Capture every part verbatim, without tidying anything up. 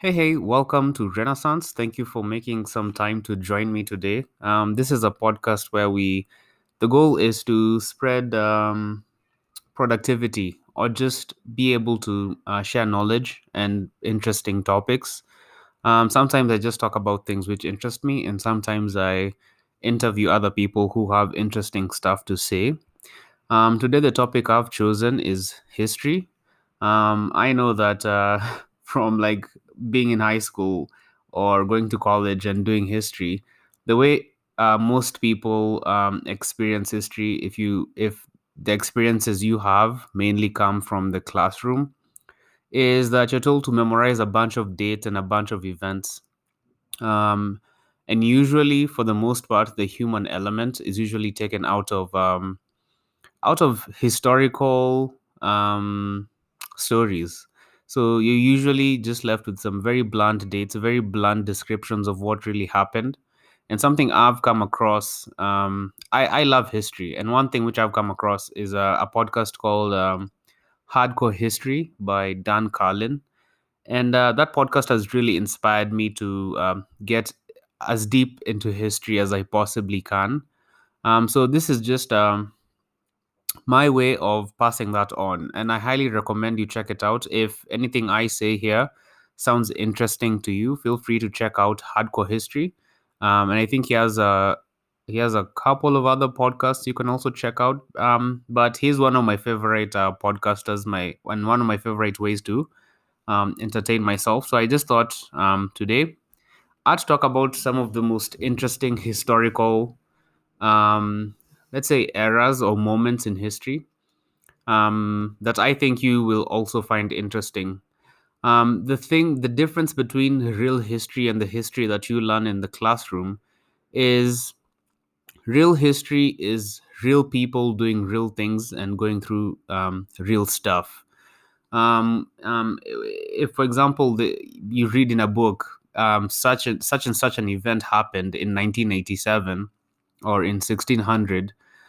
Hey, hey, welcome to Renaissance. Thank you for making some time to join me today. Um, this is a podcast where we, the goal is to spread um, productivity or just be able to uh, share knowledge and interesting topics. Um, sometimes I just talk about things which interest me, and sometimes I interview other people who have interesting stuff to say. Um, today, the topic I've chosen is history. Um, I know that uh, from like being in high school or going to college and doing history, the way uh, most people um, experience history, if you if the experiences you have mainly come from the classroom, is that you're told to memorize a bunch of dates and a bunch of events. Um, and usually, for the most part, the human element is usually taken out of um, out of historical um, stories. So you're usually just left with some very blunt dates, very blunt descriptions of what really happened. And something I've come across, um, I, I love history. And one thing which I've come across is a, a podcast called um, Hardcore History by Dan Carlin. And uh, that podcast has really inspired me to um, get as deep into history as I possibly can. Um, so this is just um, my way of passing that on, and I highly recommend you check it out. If anything I say here sounds interesting to you, feel free to check out Hardcore History. Um, and I think he has a he has a couple of other podcasts you can also check out. Um, but he's one of my favorite uh, podcasters, my and one of my favorite ways to um, entertain myself. So I just thought um, today I'd talk about some of the most interesting historical, um, let's say, eras or moments in history um, that I think you will also find interesting. Um, the thing, the difference between real history and the history that you learn in the classroom is real history is real people doing real things and going through um, real stuff. Um, um, if, for example, the, you read in a book, um, such and such and such an event happened in nineteen eighty-seven or in sixteen hundred,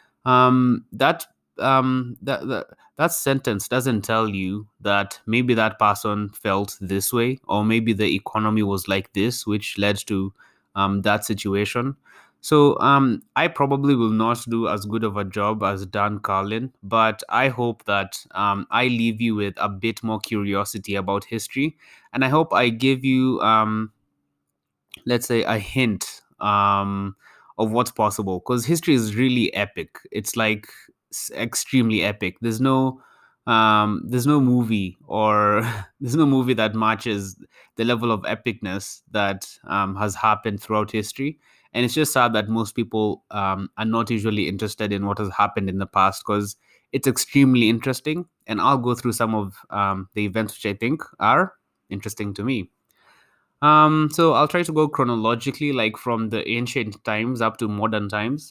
um that um that, that that sentence doesn't tell you that maybe that person felt this way, or maybe the economy was like this which led to um that situation. So um I probably will not do as good of a job as Dan Carlin, but I hope that um I leave you with a bit more curiosity about history, and I hope I give you um let's say a hint um of what's possible, because history is really epic. It's like s- extremely epic. There's no um there's no movie or there's no movie that matches the level of epicness that um, has happened throughout history. And it's just sad that most people um, are not usually interested in what has happened in the past, because it's extremely interesting, and I'll go through some of um, the events which I think are interesting to me. Um, so I'll try to go chronologically, like from the ancient times up to modern times.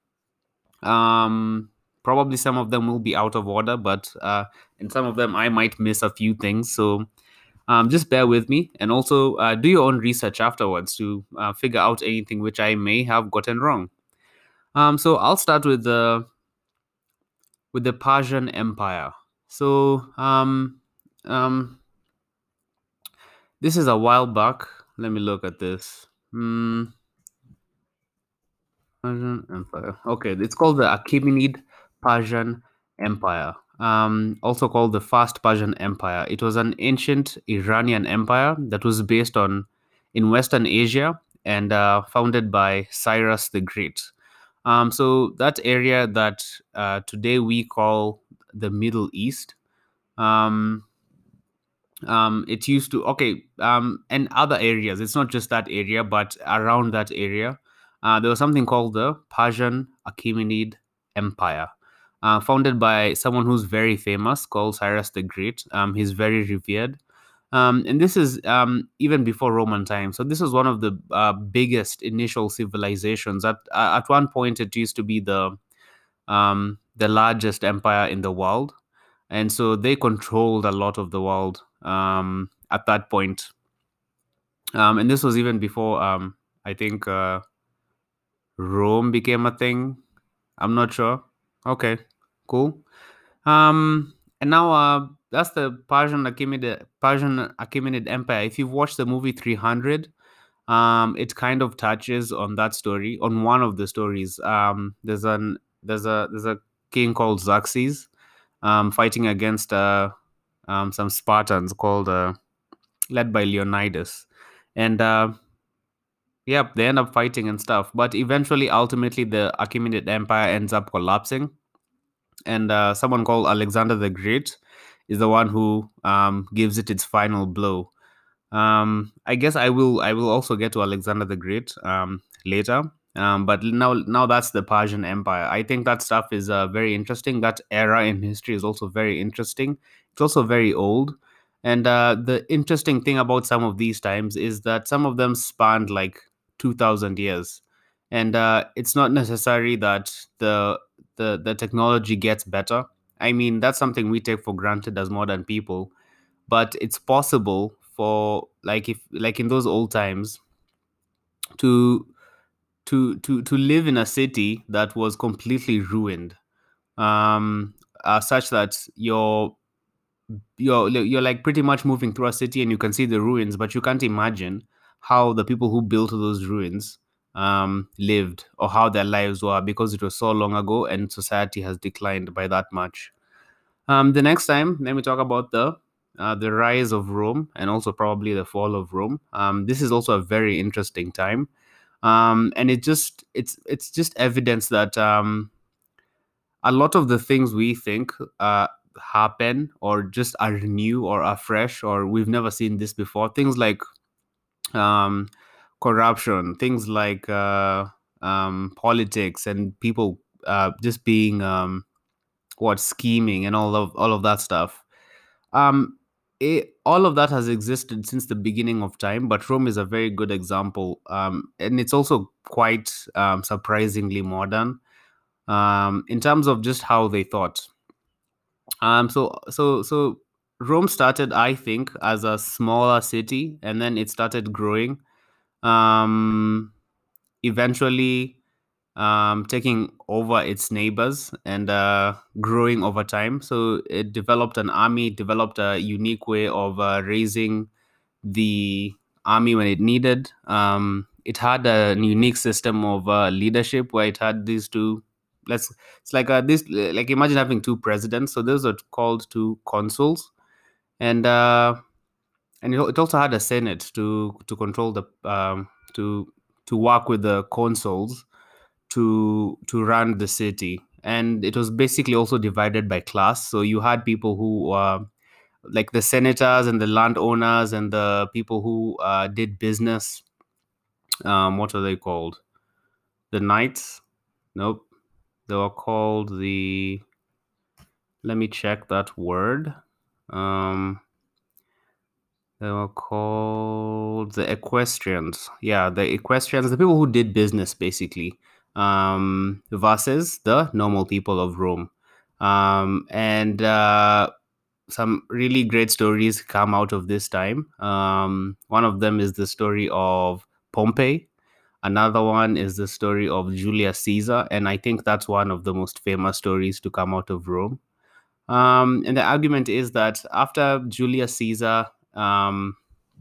Um, Probably some of them will be out of order, but uh, in some of them I might miss a few things. So um, just bear with me, and also uh, do your own research afterwards to uh, figure out anything which I may have gotten wrong. Um, so I'll start with the with the Persian Empire. So um, um, this is a while back. Let me look at this. Hmm. Persian Empire. Okay, it's called the Achaemenid Persian Empire, um, also called the Fast Persian Empire. It was an ancient Iranian empire that was based on in Western Asia and uh, founded by Cyrus the Great. Um, so that area that uh, today we call the Middle East. Um, um, it used to okay um, and other areas. It's not just that area, but around that area, uh, there was something called the Persian Achaemenid Empire, uh, founded by someone who's very famous called Cyrus the Great. Um, he's very revered, um, and this is um, even before Roman times. So this was one of the uh, biggest initial civilizations. At uh, at one point, it used to be the um, the largest empire in the world, and so they controlled a lot of the world um, at that point. Um, and this was even before um, I think uh, Rome became a thing. I'm not sure. Okay, cool. Um, and now uh, that's the Persian Achaemenid Persian Achaemenid Empire. If you've watched the movie three hundred, um, it kind of touches on that story, on one of the stories. Um, there's an there's a there's a king called Xerxes, um, fighting against uh, um, some Spartans called uh, led by Leonidas, and uh, yep, they end up fighting and stuff. But eventually, ultimately, the Achaemenid Empire ends up collapsing, and uh, someone called Alexander the Great is the one who um, gives it its final blow. Um, I guess I will I will also get to Alexander the Great um, later. Um, but now now that's the Persian Empire. I think that stuff is uh, very interesting. That era in history is also very interesting. It's also very old. And uh, the interesting thing about some of these times is that some of them spanned like two thousand years. And uh, it's not necessary that the, the the technology gets better. I mean, that's something we take for granted as modern people, but it's possible for, like, if like in those old times, to to to to live in a city that was completely ruined, um uh, such that you're you're you're like pretty much moving through a city and you can see the ruins, but you can't imagine how the people who built those ruins um lived, or how their lives were, because it was so long ago and society has declined by that much. Um, the next time, let me talk about the uh, the rise of Rome, and also probably the fall of Rome. Um, this is also a very interesting time, um, and it just it's it's just evidence that um, a lot of the things we think uh, happen or just are new or are fresh or we've never seen this before. Things like um, corruption, things like uh, um, politics, and people uh, just being um, what scheming and all of all of that stuff. Um, it, all of that has existed since the beginning of time, but Rome is a very good example. Um, and it's also quite um, surprisingly modern um, in terms of just how they thought. Um, so, so, so Rome started, I think, as a smaller city, and then it started growing. Um, Eventually, um, taking over its neighbors and uh, growing over time. So it developed an army, developed a unique way of uh, raising the army when it needed. Um, it had a unique system of uh, leadership where it had these two. Let's it's like uh, this like imagine having two presidents. So those are called two consuls, and uh, and it, it also had a senate to to control the um, to to work with the consuls to to run the city. And it was basically also divided by class, so you had people who uh, like the senators and the landowners and the people who uh, did business. Um, what are they called? The knights? Nope. They were called the. Let me check that word. Um, they were called the equestrians. Yeah, the equestrians, the people who did business, basically, um, versus the normal people of Rome. Um, and uh, some really great stories come out of this time. Um, one of them is the story of Pompey. Another one is the story of Julius Caesar, and I think that's one of the most famous stories to come out of Rome. Um, and the argument is that after Julius Caesar, um,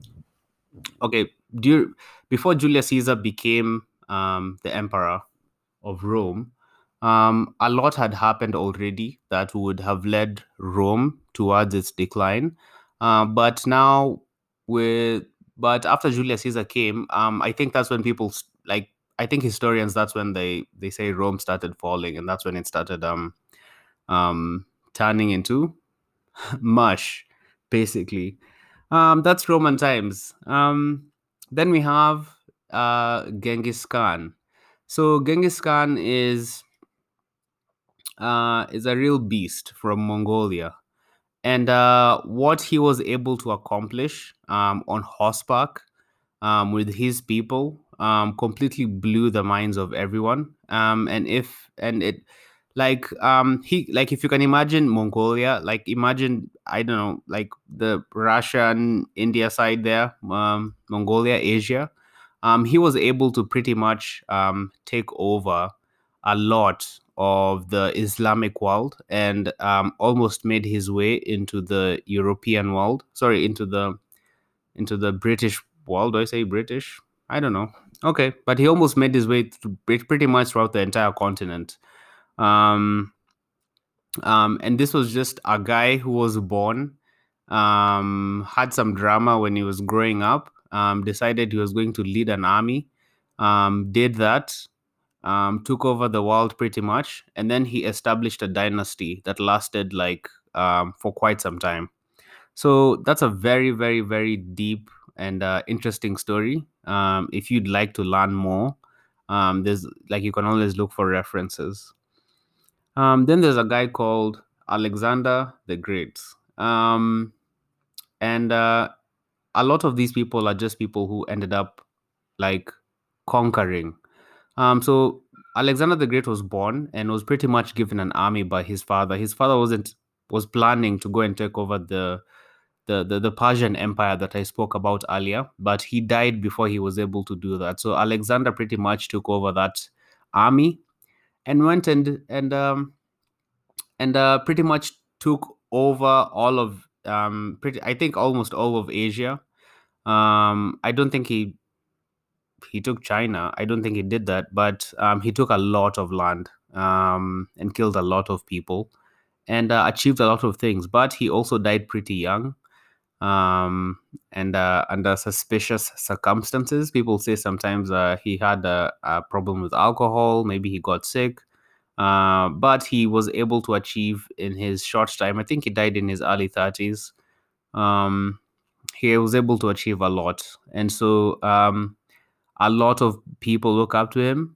okay, dur- before Julius Caesar became um, the emperor of Rome, um, a lot had happened already that would have led Rome towards its decline. Uh, but now, with but after Julius Caesar came, um, I think that's when people s- like. I think historians, that's when they they say Rome started falling, and that's when it started um um turning into mush, basically. Um, that's Roman times. Um, then we have uh Genghis Khan. So Genghis Khan is uh, is a real beast from Mongolia. And uh, what he was able to accomplish um, on horseback um, with his people um, completely blew the minds of everyone. Um, and if and it like um he like if you can imagine Mongolia, like imagine, I don't know, like the Russia and India side there, um, Mongolia, Asia. Um, he was able to pretty much um, take over a lot of the Islamic world and um, almost made his way into the European world. Sorry, into the into the British world. Do I say British? I don't know. Okay, but he almost made his way through pretty much throughout the entire continent. Um, um, and this was just a guy who was born, um, had some drama when he was growing up, um, decided he was going to lead an army, um, did that, um, took over the world pretty much, and then he established a dynasty that lasted like um, for quite some time. So that's a very, very, very deep and uh, interesting story. Um, if you'd like to learn more, um, there's like you can always look for references. Um, then there's a guy called Alexander the Great. Um, and uh, a lot of these people are just people who ended up like conquering. Um, so Alexander the Great was born and was pretty much given an army by his father. His father wasn't was planning to go and take over the the, the the Persian Empire that I spoke about earlier, but he died before he was able to do that. So Alexander pretty much took over that army and went and and um, and uh, pretty much took over all of um pretty I think almost all of Asia. Um, I don't think he he took China. I don't think he did that, but um, he took a lot of land um, and killed a lot of people and uh, achieved a lot of things. But he also died pretty young um, and uh, under suspicious circumstances. People say sometimes uh, he had a, a problem with alcohol. Maybe he got sick. Uh, but he was able to achieve in his short time. I think he died in his early thirties. Um, he was able to achieve a lot. And so um, a lot of people look up to him.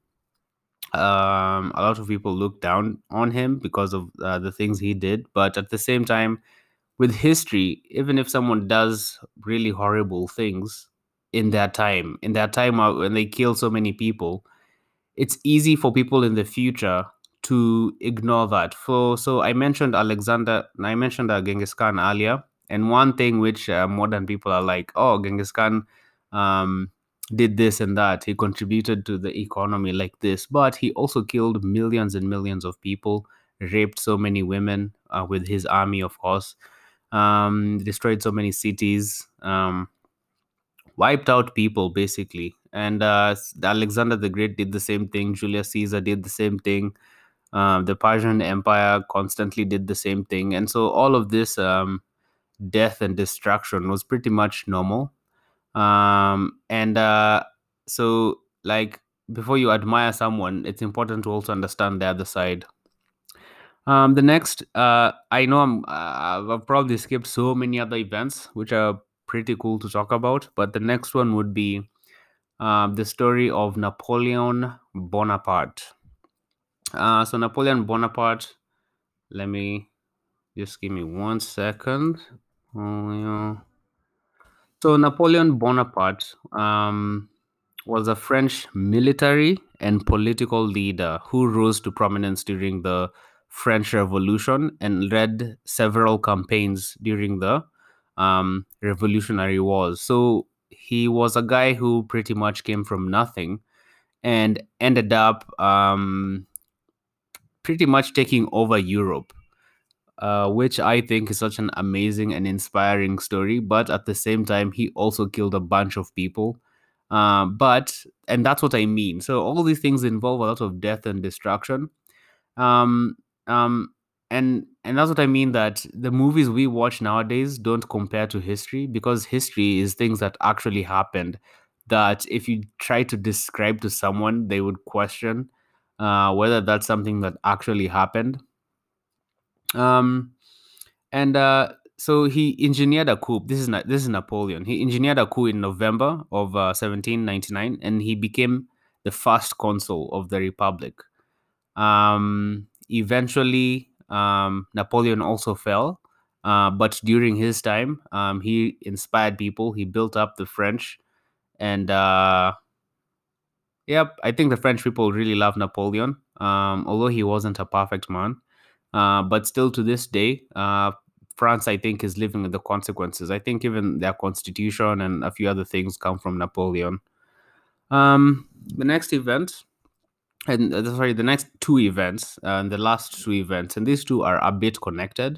Um, a lot of people look down on him because of uh, the things he did. But at the same time, with history, even if someone does really horrible things in their time, in their time uh, when they kill so many people, it's easy for people in the future to ignore that. For so I mentioned Alexander, I mentioned uh, Genghis Khan earlier, and one thing which uh, modern people are like, oh, Genghis Khan um, did this and that. He contributed to the economy like this, but he also killed millions and millions of people, raped so many women uh, with his army, of course, um, destroyed so many cities. Um, wiped out people basically. And uh, Alexander the Great did the same thing. Julius Caesar did the same thing. Um, the Persian Empire constantly did the same thing. And so all of this um, death and destruction was pretty much normal. Um, and uh, so, like, before you admire someone, it's important to also understand the other side. Um, the next, uh, I know I'm, uh, I've probably skipped so many other events which are pretty cool to talk about, but the next one would be um, the story of Napoleon Bonaparte. Uh, so Napoleon Bonaparte, let me just give me one second. Napoleon. So Napoleon Bonaparte um, was a French military and political leader who rose to prominence during the French Revolution and led several campaigns during the um, Revolutionary Wars. So he was a guy who pretty much came from nothing and ended up um, pretty much taking over Europe, uh, which I think is such an amazing and inspiring story. But at the same time, he also killed a bunch of people. Uh, but, and that's what I mean. So all these things involve a lot of death and destruction. Um, um, and and that's what I mean, that the movies we watch nowadays don't compare to history, because history is things that actually happened that if you try to describe to someone, they would question uh, whether that's something that actually happened. Um, and uh, so he engineered a coup. This is not, this is Napoleon. He engineered a coup in November of uh, seventeen ninety-nine, and he became the first consul of the Republic. Um, eventually, um, Napoleon also fell, uh, but during his time, um, he inspired people. He built up the French, and uh, yep, I think the French people really love Napoleon, um, although he wasn't a perfect man. Uh, but still, to this day, uh, France, I think, is living with the consequences. I think even their constitution and a few other things come from Napoleon. Um, the next event and uh, sorry, the next two events, uh, and the last two events, and these two are a bit connected.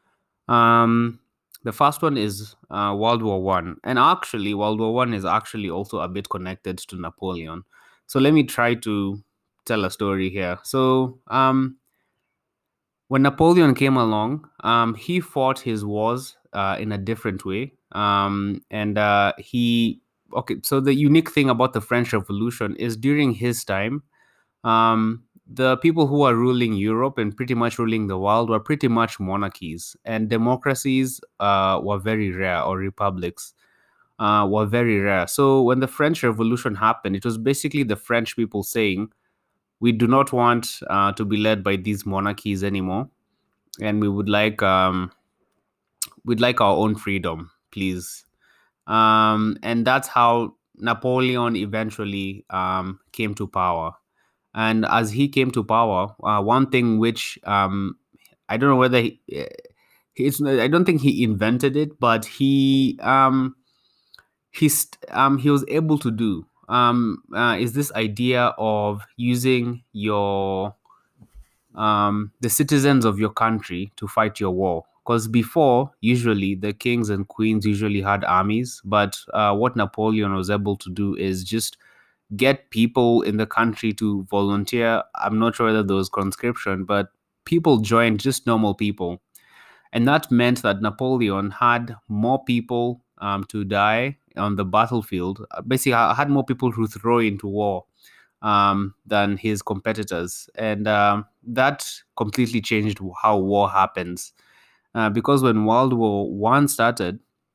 Um, the first one is uh, World War One, and actually, World War One is actually also a bit connected to Napoleon. So let me try to tell a story here. So, um, when Napoleon came along, um, he fought his wars uh, in a different way, um, and uh, he okay. So the unique thing about the French Revolution is during his time, um, the people who are ruling Europe and pretty much ruling the world were pretty much monarchies, and democracies uh, were very rare, or republics uh, were very rare. So when the French Revolution happened, it was basically the French people saying, "We do not want uh, to be led by these monarchies anymore, and we would like um, we'd like our own freedom, please." Um, and that's how Napoleon eventually um, came to power. And as he came to power, uh, one thing which um, I don't know whether he, eh, it's I don't think he invented it, but he um, he's um, he was able to do um, uh, is this idea of using your um, the citizens of your country to fight your war. Because before, usually the kings and queens usually had armies, but uh, what Napoleon was able to do is just get people in the country to volunteer. I'm not sure whether there was conscription, but people joined, just normal people. And that meant that Napoleon had more people um, to die on the battlefield. Uh, Basically, ha- had more people to throw into war um, than his competitors. And um, that completely changed how war happens. Uh, because when World War One started,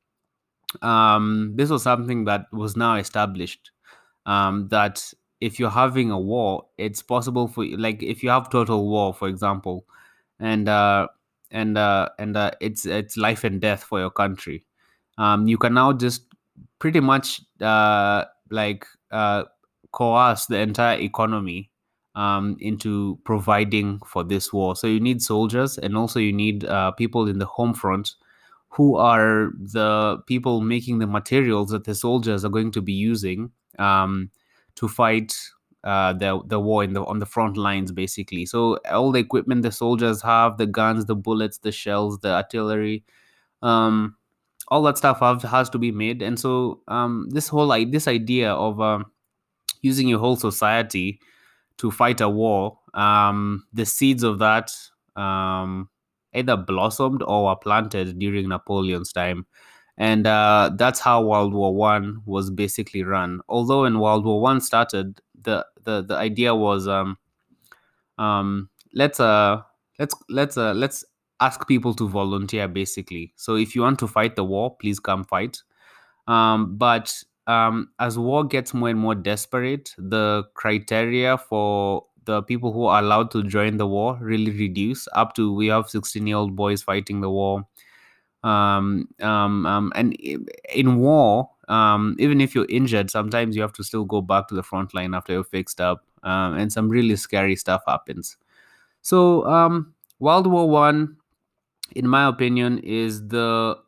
um, this was something that was now established, um, that if you're having a war, it's possible for you, like if you have total war, for example, and uh, and uh, and uh, it's it's life and death for your country. Um, you can now just pretty much uh, like uh, coerce the entire economy um, into providing for this war. So you need soldiers, and also you need uh, people in the home front who are the people making the materials that the soldiers are going to be using um, to fight uh, the the war in the on the front lines, basically. So all the equipment the soldiers have, the guns, the bullets, the shells, the artillery, um, all that stuff have, has to be made. And so um, this whole like this idea of um, using your whole society to fight a war, um, the seeds of that um, either blossomed or were planted during Napoleon's time. And uh, that's how World War One was basically run. Although when World War One started, the, the, the idea was um, um, let's uh, let's let's uh, let's ask people to volunteer, basically. So if you want to fight the war, please come fight. Um, but um, as war gets more and more desperate, the criteria for the people who are allowed to join the war really reduce, up to we have sixteen year old boys fighting the war. Um, um, um, and i- in war, um, even if you're injured, sometimes you have to still go back to the front line after you're fixed up, um, and some really scary stuff happens. So um, World War One, in my opinion, is the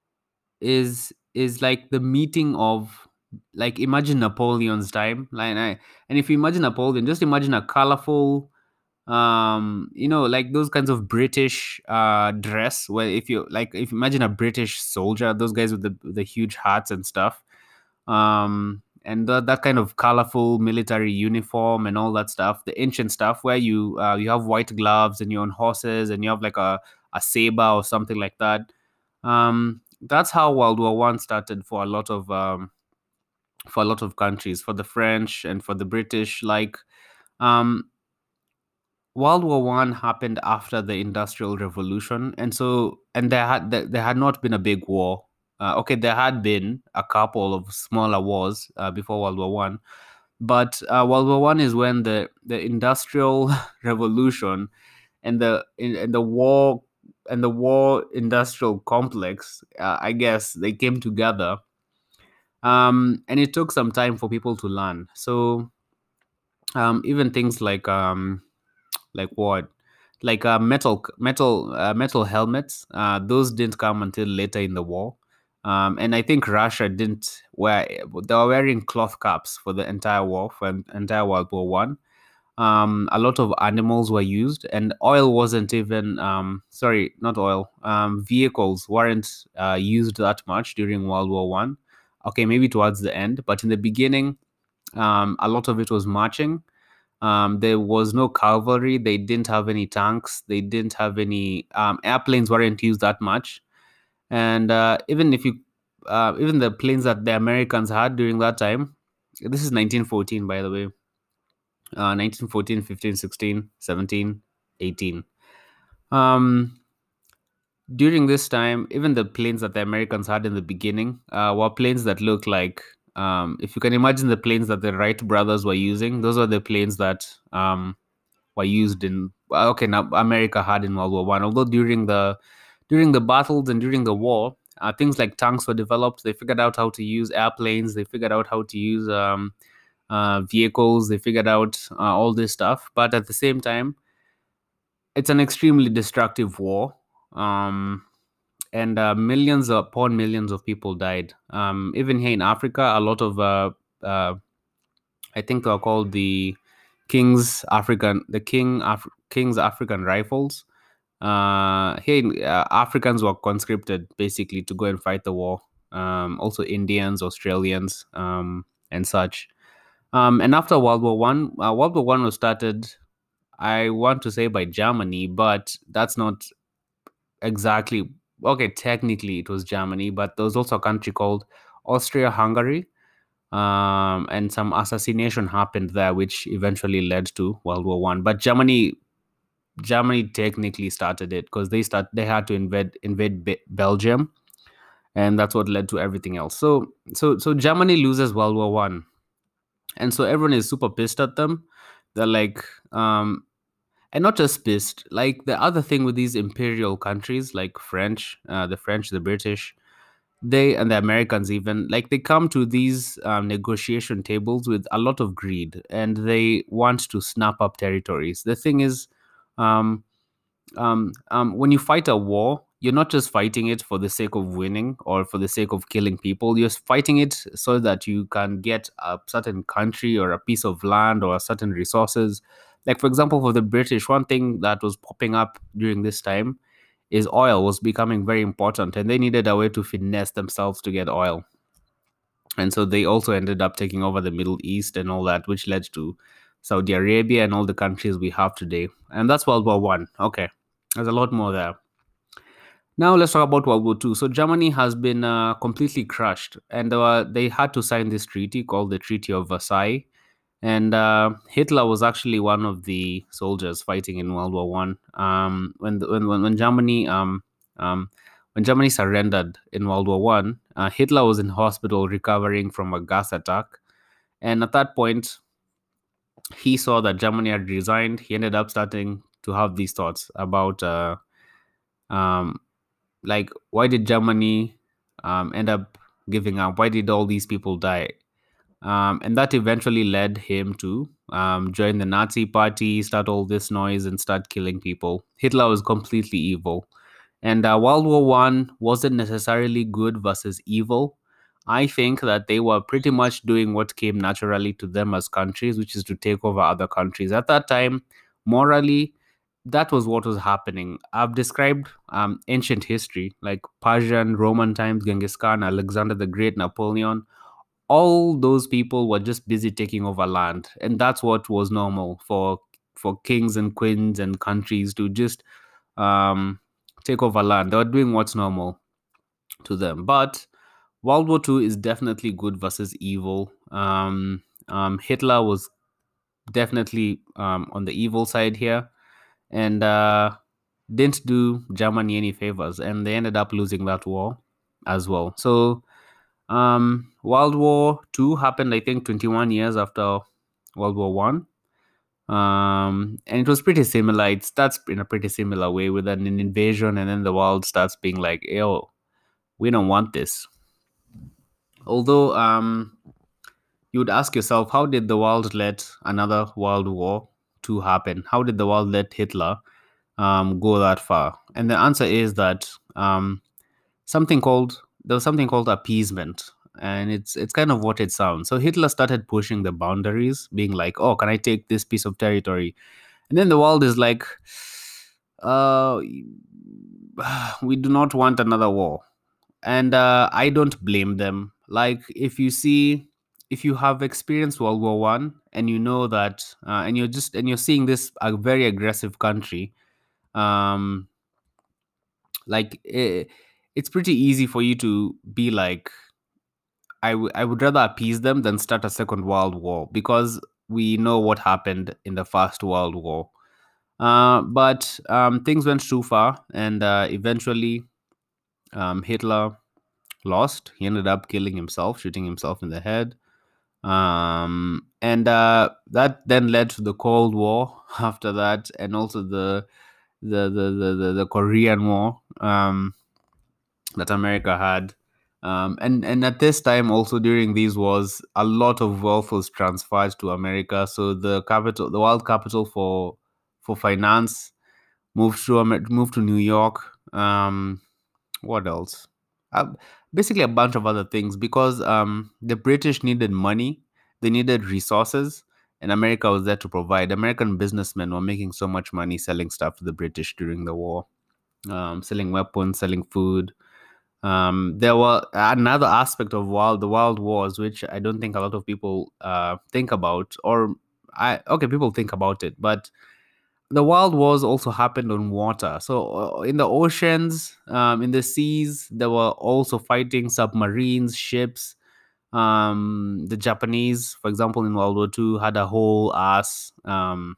is is like the meeting of, like, imagine Napoleon's time, like I, and if you imagine Napoleon, just imagine a colorful um you know like those kinds of British uh dress, where if you like if you imagine a British soldier, those guys with the the huge hats and stuff, um and the, that kind of colorful military uniform and all that stuff, the ancient stuff where you uh, you have white gloves and you're on horses and you have like a, a saber or something like that. Um that's how World War One started for a lot of um for a lot of countries, for the French and for the British. Like um World War One happened after the Industrial Revolution, and so and there had there, there had not been a big war. Uh, okay, there had been a couple of smaller wars uh, before World War One, but uh, World War One is when the the Industrial Revolution and the in- and the war and the war industrial complex, uh, I guess, they came together, um, and it took some time for people to learn. So um, even things like um, like what like uh, metal metal uh, metal helmets, uh, those didn't come until later in the war. Um, and I think Russia didn't wear, they were wearing cloth caps for the entire war, for en- entire World War One. Um, a lot of animals were used, and oil wasn't even um, sorry, not oil. Um, vehicles weren't uh, used that much during World War One. Okay, maybe towards the end, but in the beginning, um, a lot of it was marching. Um, there was no cavalry. They didn't have any tanks. They didn't have any um, airplanes. weren't used that much, and uh, even if you, uh, even the planes that the Americans had during that time. This is nineteen fourteen, by the way. Uh, nineteen fourteen, fifteen, sixteen, seventeen, eighteen. Um, During this time, even the planes that the Americans had in the beginning uh, were planes that looked like, um, if you can imagine the planes that the Wright brothers were using, those were the planes that um, were used in, well, okay, now America had in World War One. Although during the during the battles and during the war, uh, things like tanks were developed. They figured out how to use airplanes. They figured out how to use um, uh, vehicles. They figured out uh, all this stuff. But at the same time, it's an extremely destructive war. Um, and uh, millions upon millions of people died. Um, even here in Africa, a lot of uh, uh, I think they are called the King's African, the King Af- King's African Rifles. Uh, here, in, uh, Africans were conscripted basically to go and fight the war. Um, also, Indians, Australians, um, and such. Um, and after World War One, uh, World War One was started. I want to say by Germany, but that's not exactly okay. Technically, it was Germany, but there was also a country called Austria-Hungary, um, and some assassination happened there, which eventually led to World War One. But Germany, Germany technically started it because they start they had to invade invade Be- Belgium, and that's what led to everything else. So so so Germany loses World War One, and so everyone is super pissed at them. They're like, um, and not just pissed. Like the other thing with these imperial countries, like French, uh, the French, the British, they and the Americans even, like they come to these um, negotiation tables with a lot of greed, and they want to snap up territories. The thing is, um, um, um, when you fight a war, you're not just fighting it for the sake of winning or for the sake of killing people. You're fighting it so that you can get a certain country or a piece of land or certain resources. Like, for example, for the British, one thing that was popping up during this time is oil was becoming very important, and they needed a way to finesse themselves to get oil. And so they also ended up taking over the Middle East and all that, which led to Saudi Arabia and all the countries we have today. And that's World War One. Okay, there's a lot more there. Now let's talk about World War Two. So Germany has been uh, completely crushed, and uh, they had to sign this treaty called the Treaty of Versailles. And uh, Hitler was actually one of the soldiers fighting in World War One. Um, when, the, when when when Germany um, um, when Germany surrendered in World War One, uh, Hitler was in hospital recovering from a gas attack. And at that point, he saw that Germany had resigned. He ended up starting to have these thoughts about, uh, um, like, why did Germany um, end up giving up? Why did all these people die? Um, and that eventually led him to um, join the Nazi party, start all this noise, and start killing people. Hitler was completely evil. And uh, World War One wasn't necessarily good versus evil. I think that they were pretty much doing what came naturally to them as countries, which is to take over other countries. At that time, morally, that was what was happening. I've described um, ancient history like Persian, Roman times, Genghis Khan, Alexander the Great, Napoleon. All those people were just busy taking over land, and that's what was normal for for kings and queens and countries to just um, take over land. They were doing what's normal to them. But World War Two is definitely good versus evil. Um, um, Hitler was definitely um, on the evil side here, and uh, didn't do Germany any favors, and they ended up losing that war as well. So um, World War Two happened, I think, twenty-one years after World War One. Um, and it was pretty similar. It starts in a pretty similar way with an invasion, and then the world starts being like, "Yo, we don't want this." Although, um, you would ask yourself, how did the world let another World War Two happen? How did the world let Hitler um, go that far? And the answer is that um, something called there was something called appeasement. and it's it's kind of what it sounds. So Hitler started pushing the boundaries, being like, "Oh, can I take this piece of territory?" And then the world is like, uh, "We do not want another war." And uh, I don't blame them. Like, if you see, if you have experienced World War One, and you know that, uh, and you're just and you're seeing this a very aggressive country, um, like it, it's pretty easy for you to be like, I w- I would rather appease them than start a second world war, because we know what happened in the First World War. Uh, but um, things went too far, and uh, eventually um, Hitler lost. He ended up killing himself, shooting himself in the head. Um, and uh, that then led to the Cold War after that, and also the the the the, the, the Korean War um, that America had. Um, and and at this time, also during these wars, a lot of wealth was transferred to America. So the capital, the world capital for for finance, moved to Amer- moved to New York. Um, what else? Uh, Basically, a bunch of other things, because um, the British needed money, they needed resources, and America was there to provide. American businessmen were making so much money selling stuff to the British during the war, um, selling weapons, selling food. Um, there were another aspect of wild the wild wars, which I don't think a lot of people uh, think about, or I okay, people think about it, but the wild wars also happened on water. So uh, in the oceans, um, in the seas, there were also fighting submarines, ships. Um, the Japanese, for example, in World War Two, had a whole ass um,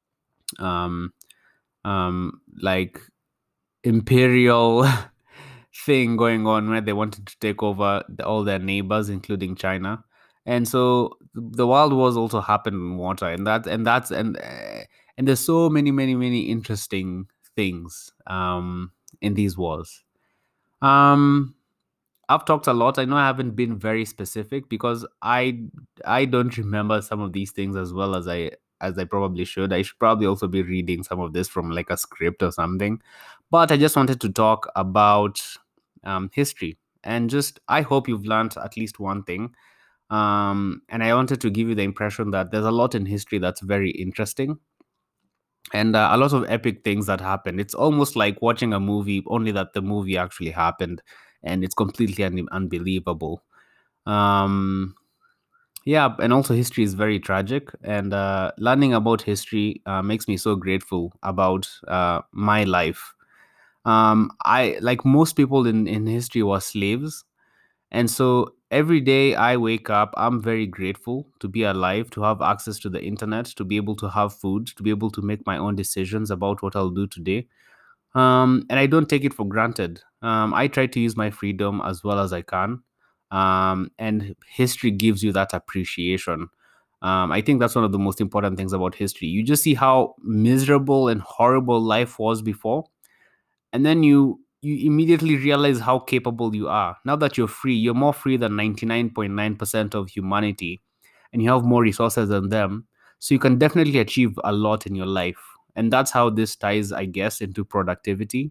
um, um, like imperial thing going on, where they wanted to take over the, all their neighbors, including China. And so the Wild Wars also happened in water, and that and that's and uh, and there's so many, many, many interesting things um, in these wars. Um, I've talked a lot. I know I haven't been very specific, because I I don't remember some of these things as well as I as I probably should. I should probably also be reading some of this from like a script or something. But I just wanted to talk about um, history, and just I hope you've learned at least one thing. Um, and I wanted to give you the impression that there's a lot in history that's very interesting, and uh, a lot of epic things that happen. It's almost like watching a movie, only that the movie actually happened, and it's completely un- unbelievable. Um, yeah, and also history is very tragic, and uh, learning about history uh, makes me so grateful about uh, my life. Um, I like most people in in history were slaves, and so every day I wake up, I'm very grateful to be alive, to have access to the internet, to be able to have food, to be able to make my own decisions about what I'll do today. Um, and I don't take it for granted. Um, I try to use my freedom as well as I can. Um, and history gives you that appreciation. Um, I think that's one of the most important things about history. You just see how miserable and horrible life was before, and then you you immediately realize how capable you are. Now that you're free, you're more free than ninety-nine point nine percent of humanity, and you have more resources than them, so you can definitely achieve a lot in your life. And that's how this ties, I guess, into productivity.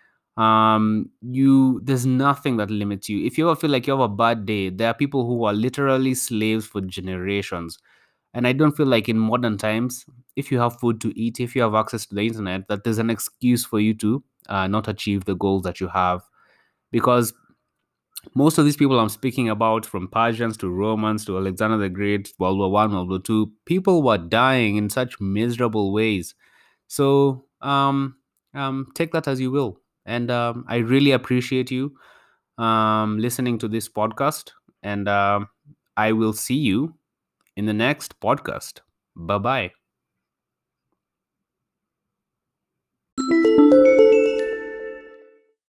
Um you There's nothing that limits you. If you ever feel like you have a bad day, there are people who are literally slaves for generations. And I don't feel like in modern times, if you have food to eat, if you have access to the internet, that there's an excuse for you to uh, not achieve the goals that you have. Because most of these people I'm speaking about, from Persians to Romans to Alexander the Great, World War One, World War Two, people were dying in such miserable ways. So um, um, take that as you will. And um, I really appreciate you um, listening to this podcast. And um, I will see you in the next podcast. Bye bye.